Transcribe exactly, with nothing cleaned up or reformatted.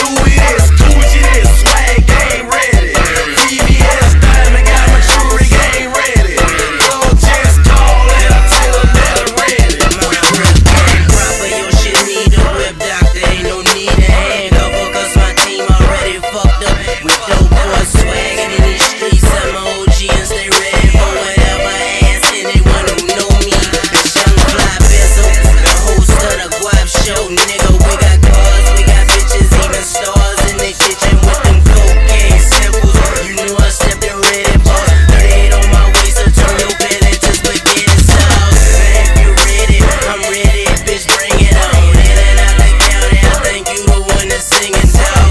Louis this, Gucci this, swag game ready. V V S diamond got my jewelry game ready. Yo, just call and I tell them that I'm ready. My grip game proper, your shit need a whip doctor. Ain't no need to handcuff her, cause my team already fucked up. With dope boys swagging in these streets, I'm a O G and stay ready for whatever ass anyone who know me. It's Young Fly Bizzle, the host of the Guap Show. Nigga, we got cars, we got bitches, even stars in the kitchen with them cocaine samples. You know I stepped in ready, boss. thirty-eight on my waist, so turn your bed into spaghetti sauce. If you ready, I'm ready, bitch, bring it on. In and out the county, I think you the one that's singing, dog.